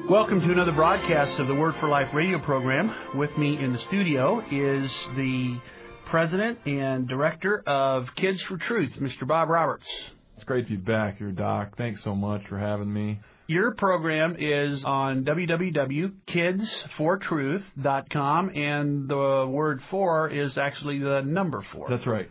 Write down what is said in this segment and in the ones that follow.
Welcome to another broadcast of the Word for Life radio program. With me in the studio is the President and Director of Kids for Truth, Mr. Bob Roberts. It's great to be back here, Doc. Thanks so much for having me. Your program is on www.kidsfortruth.com, and the word 4 is actually the number 4. That's right.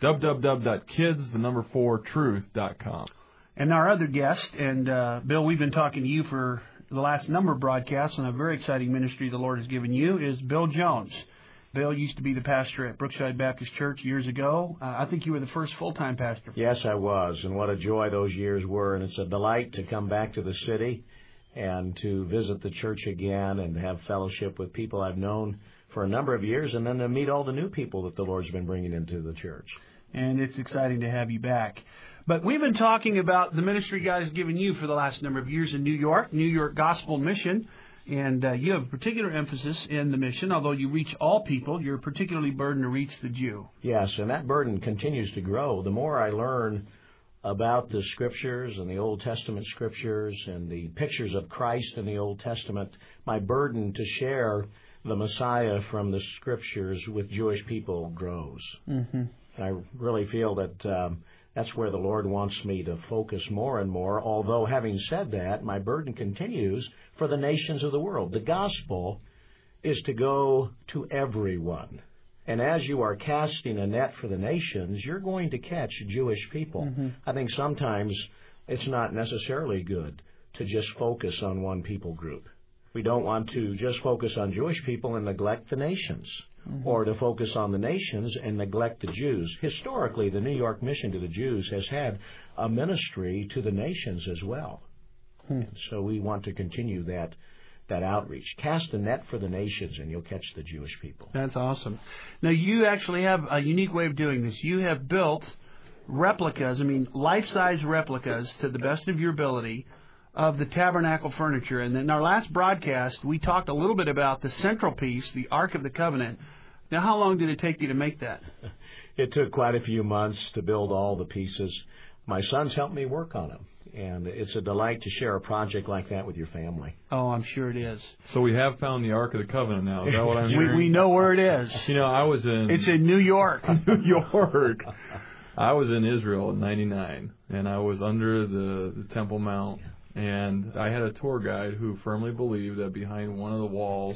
www.kids4truth.com. And our other guest, and Bill, we've been talking to you for the last number of broadcasts on a very exciting ministry the Lord has given you, is Bill Jones. Bill used to be the pastor at Brookside Baptist Church years ago. I think you were the first full-time pastor. Yes, I was, and what a joy those years were. And it's a delight to come back to the city and to visit the church again and have fellowship with people I've known for a number of years, and then to meet all the new people that the Lord's been bringing into the church. And it's exciting to have you back. But we've been talking about the ministry God has given you for the last number of years in New York Gospel Mission. And you have a particular emphasis in the mission. Although you reach all people, you're particularly burdened to reach the Jew. Yes, and that burden continues to grow. The more I learn about the Scriptures and the Old Testament Scriptures and the pictures of Christ in the Old Testament, my burden to share the Messiah from the Scriptures with Jewish people grows. Mm-hmm. And I really feel that that's where the Lord wants me to focus more and more, although having said that, my burden continues for the nations of the world. The gospel is to go to everyone. And as you are casting a net for the nations, you're going to catch Jewish people. Mm-hmm. I think sometimes it's not necessarily good to just focus on one people group. We don't want to just focus on Jewish people and neglect the nations. Mm-hmm. Or to focus on the nations and neglect the Jews. Historically, the New York mission to the Jews has had a ministry to the nations as well. And so we want to continue that outreach. Cast a net for the nations and you'll catch the Jewish people. That's awesome. Now, you actually have a unique way of doing this. You have built replicas, life-size replicas to the best of your ability of the tabernacle furniture. And in our last broadcast, we talked a little bit about the central piece, the Ark of the Covenant. Now, how long did it take you to make that? It took quite a few months to build all the pieces. My sons helped me work on them, and it's a delight to share a project like that with your family. Oh, I'm sure it is. So we have found the Ark of the Covenant now. Is that what I'm hearing? We know where it is. I was in... It's in New York. New York. I was in Israel in '99, and I was under the Temple Mount. And I had a tour guide who firmly believed that behind one of the walls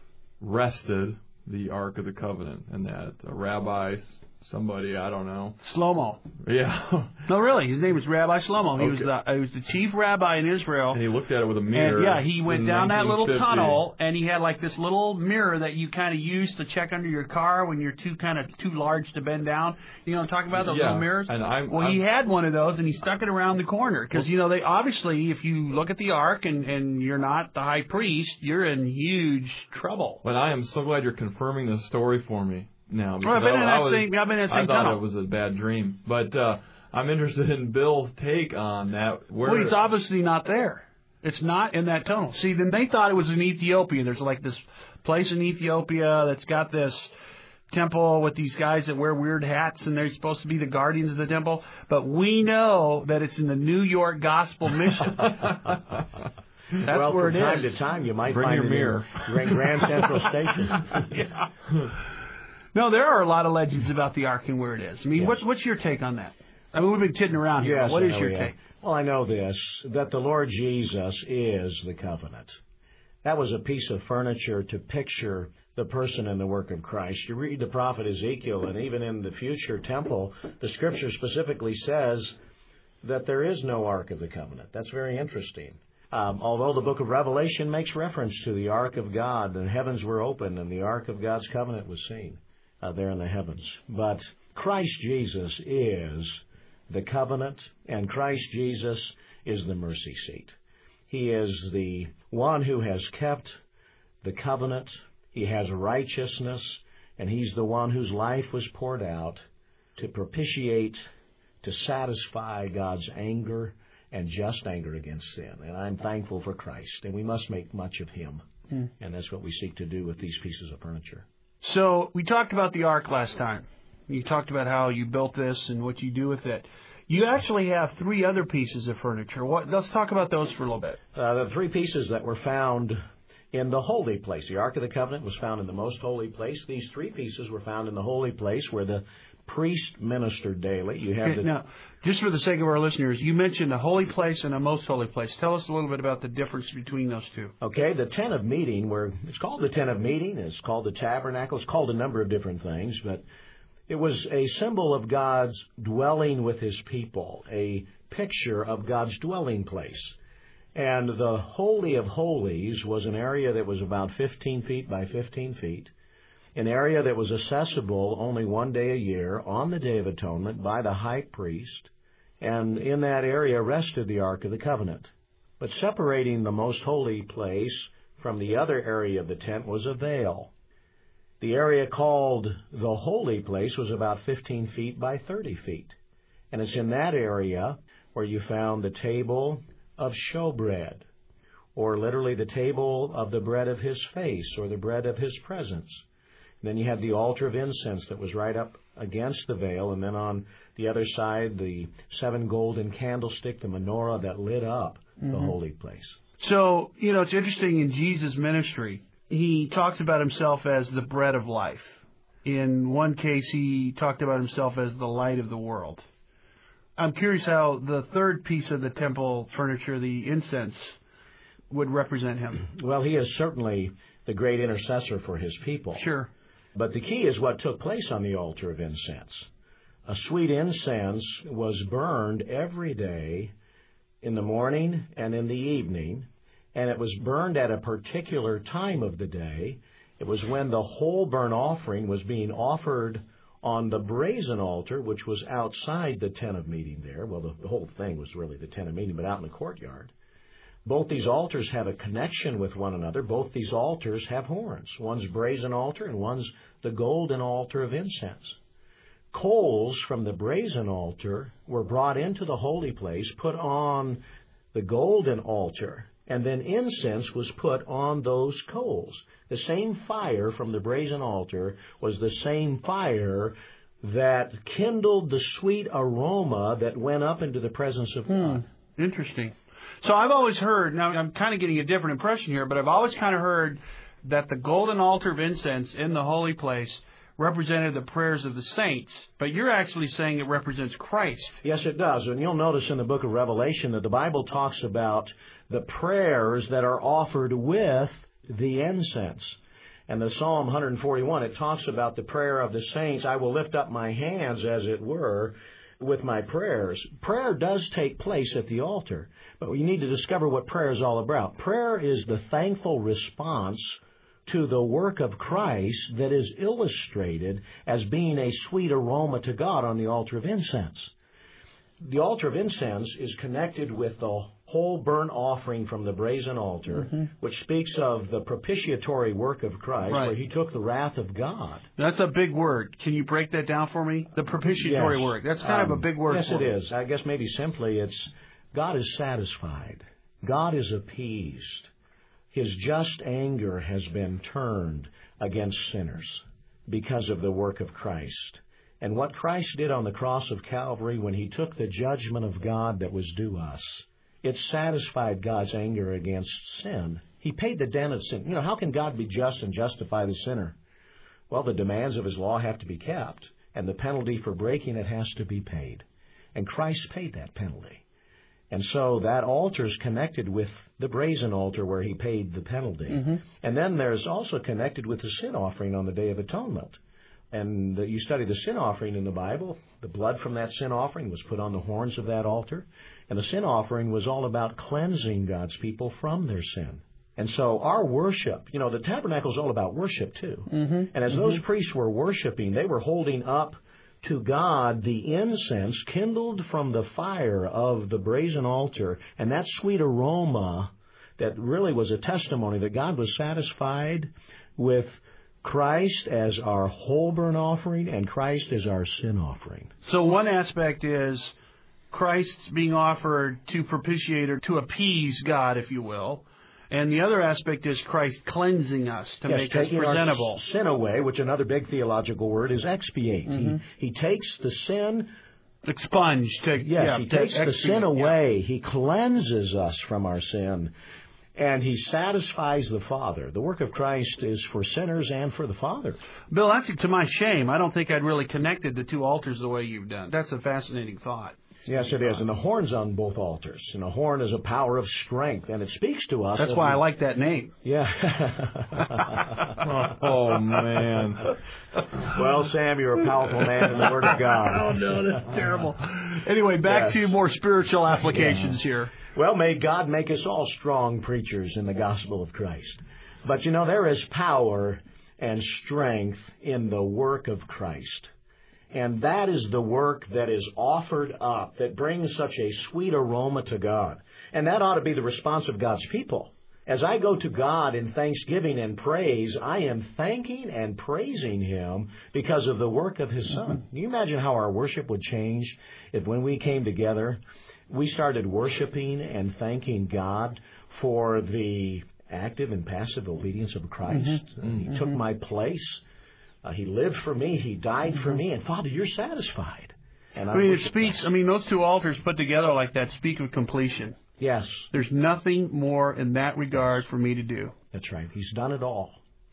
rested the Ark of the Covenant, and that a rabbi, somebody, I don't know. Shlomo. Yeah. No, really. His name was Rabbi Shlomo. Okay. He was the chief rabbi in Israel. And he looked at it with a mirror. And, he went down that little tunnel, and he had like this little mirror that you kind of use to check under your car when you're too large to bend down. You know what I'm talking about, those little mirrors? And he had one of those, and he stuck it around the corner. Because, they obviously, if you look at the Ark and you're not the high priest, you're in huge trouble. But I am so glad you're confirming this story for me now. I've been in that same tunnel. I thought it was a bad dream. But I'm interested in Bill's take on that. Well, he's obviously not there. It's not in that tunnel. See, then they thought it was in Ethiopia. There's like this place in Ethiopia that's got this temple with these guys that wear weird hats, and they're supposed to be the guardians of the temple. But we know that it's in the New York Gospel Mission. That's where it is. From time to time, you might Bring find your mirror. in Grand Central Station. Yeah. No, there are a lot of legends about the Ark and where it is. Yes. What's your take on that? We've been kidding around here. Yes, what is your take? Well, I know this, that the Lord Jesus is the covenant. That was a piece of furniture to picture the person and the work of Christ. You read the prophet Ezekiel, and even in the future temple, the Scripture specifically says that there is no Ark of the Covenant. That's very interesting. Although the book of Revelation makes reference to the Ark of God, the heavens were opened, and the Ark of God's covenant was seen there in the heavens. But Christ Jesus is the covenant, and Christ Jesus is the mercy seat. He is the one who has kept the covenant. He has righteousness, and He's the one whose life was poured out to propitiate, to satisfy God's anger and just anger against sin. And I'm thankful for Christ, and we must make much of Him. And that's what we seek to do with these pieces of furniture. So we talked about the Ark last time. You talked about how you built this and what you do with it. You actually have three other pieces of furniture. Let's talk about those for a little bit. The three pieces that were found in the holy place. The Ark of the Covenant was found in the most holy place. These three pieces were found in the holy place where the priest ministered daily. You have Now, just for the sake of our listeners, you mentioned a holy place and a most holy place. Tell us a little bit about the difference between those two. Okay, the tent of meeting, it's called the tent of meeting, it's called the tabernacle, it's called a number of different things, but it was a symbol of God's dwelling with His people, a picture of God's dwelling place. And the Holy of Holies was an area that was about 15 feet by 15 feet, an area that was accessible only one day a year on the Day of Atonement by the high priest, and in that area rested the Ark of the Covenant. But separating the most holy place from the other area of the tent was a veil. The area called the holy place was about 15 feet by 30 feet. And it's in that area where you found the table of showbread, or literally the table of the bread of His face, or the bread of His presence. And then you had the altar of incense that was right up against the veil, and then on the other side, the 7 golden candlestick, the menorah that lit up the holy place. So, it's interesting in Jesus' ministry. He talks about Himself as the bread of life. In one case, He talked about Himself as the light of the world. I'm curious how the third piece of the temple furniture, the incense, would represent Him. Well, He is certainly the great intercessor for His people. Sure. But the key is what took place on the altar of incense. A sweet incense was burned every day in the morning and in the evening, and it was burned at a particular time of the day. It was when the whole burnt offering was being offered on the brazen altar, which was outside the tent of meeting there. Well, the whole thing was really the tent of meeting, but out in the courtyard. Both these altars have a connection with one another. Both these altars have horns. One's brazen altar and one's the golden altar of incense. Coals from the brazen altar were brought into the holy place, put on the golden altar, and then incense was put on those coals. The same fire from the brazen altar was the same fire that kindled the sweet aroma that went up into the presence of God. Interesting. So I've always heard, now I'm kind of getting a different impression here, but I've always kind of heard that the golden altar of incense in the holy place represented the prayers of the saints, but you're actually saying it represents Christ. Yes, it does. And you'll notice in the book of Revelation that the Bible talks about the prayers that are offered with the incense. And the Psalm 141, it talks about the prayer of the saints. I will lift up my hands, as it were, with my prayers. Prayer does take place at the altar, but we need to discover what prayer is all about. Prayer is the thankful response to the work of Christ that is illustrated as being a sweet aroma to God on the altar of incense. The altar of incense is connected with the whole burnt offering from the brazen altar, which speaks of the propitiatory work of Christ, where He took the wrath of God. That's a big word. Can you break that down for me? The propitiatory work. That's kind of a big word. Yes, it is. I guess maybe simply it's God is satisfied. God is appeased. His just anger has been turned against sinners because of the work of Christ. And what Christ did on the cross of Calvary when He took the judgment of God that was due us, it satisfied God's anger against sin. He paid the debt of sin. How can God be just and justify the sinner? Well, the demands of His law have to be kept, and the penalty for breaking it has to be paid. And Christ paid that penalty. And so that altar is connected with the brazen altar where He paid the penalty. And then there's also connected with the sin offering on the Day of Atonement. And you study the sin offering in the Bible, the blood from that sin offering was put on the horns of that altar. And the sin offering was all about cleansing God's people from their sin. And so our worship, the tabernacle is all about worship too. And as those priests were worshiping, they were holding up to God the incense kindled from the fire of the brazen altar, and that sweet aroma that really was a testimony that God was satisfied with Christ as our whole burnt offering and Christ as our sin offering. So one aspect is Christ being offered to propitiate or to appease God, if you will. And the other aspect is Christ cleansing us to make us presentable. Our sin away, which another big theological word is expiate. He takes the sin expunged. He takes the sin away. He cleanses us from our sin. And He satisfies the Father. The work of Christ is for sinners and for the Father. Bill, that's to my shame. I don't think I'd really connected the two altars the way you've done. That's a fascinating thought. Yes, it is. And the horn's on both altars. And the horn is a power of strength. And it speaks to us. That's why I like that name. Yeah. Oh, man. Well, Sam, you're a powerful man in the Word of God. Oh, no, that's terrible. Anyway, back to more spiritual applications here. Well, may God make us all strong preachers in the gospel of Christ. But, there is power and strength in the work of Christ. And that is the work that is offered up, that brings such a sweet aroma to God. And that ought to be the response of God's people. As I go to God in thanksgiving and praise, I am thanking and praising Him because of the work of His Son. Can you imagine how our worship would change if when we came together, we started worshiping and thanking God for the active and passive obedience of Christ? He took my place. He lived for me. He died for me. And, Father, you're satisfied. And it speaks, those two altars put together like that speak of completion. Yes. There's nothing more in that regard for me to do. That's right. He's done it all.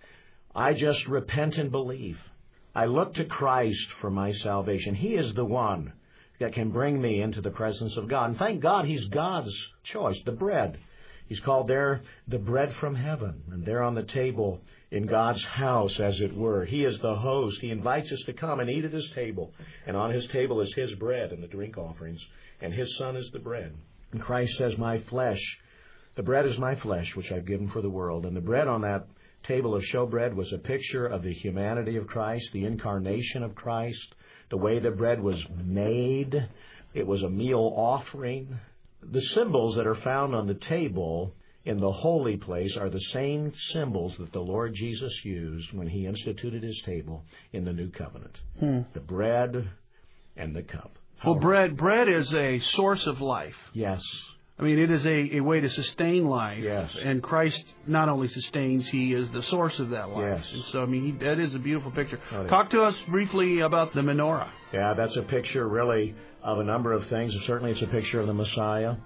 I just repent and believe. I look to Christ for my salvation. He is the one that can bring me into the presence of God. And thank God He's God's choice, the bread. He's called there the bread from heaven. And there on the table in God's house, as it were, He is the host. He invites us to come and eat at His table. And on His table is His bread and the drink offerings. And His Son is the bread. And Christ says, my flesh, the bread is my flesh, which I've given for the world. And the bread on that table of showbread was a picture of the humanity of Christ, the incarnation of Christ, the way the bread was made. It was a meal offering. The symbols that are found on the table in the holy place are the same symbols that the Lord Jesus used when He instituted His table in the New Covenant. The bread and the cup. Well, bread is a source of life. Yes. It is a way to sustain life. Yes. And Christ not only sustains, He is the source of that life. Yes. And so, that is a beautiful picture. Oh, yeah. Talk to us briefly about the menorah. Yeah, that's a picture really of a number of things. Certainly it's a picture of the Messiah,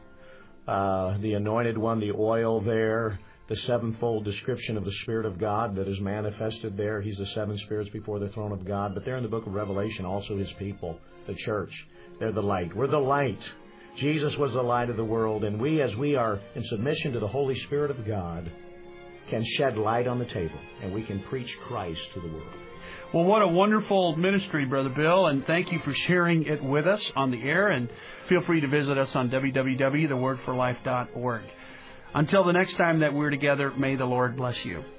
the Anointed One, the oil there, the sevenfold description of the Spirit of God that is manifested there. He's the seven spirits before the throne of God. But there in the book of Revelation, also His people, the church. They're the light. We're the light. Jesus was the light of the world, and we, as we are in submission to the Holy Spirit of God, can shed light on the table, and we can preach Christ to the world. Well, what a wonderful ministry, Brother Bill, and thank you for sharing it with us on the air, and feel free to visit us on www.thewordforlife.org. Until the next time that we're together, may the Lord bless you.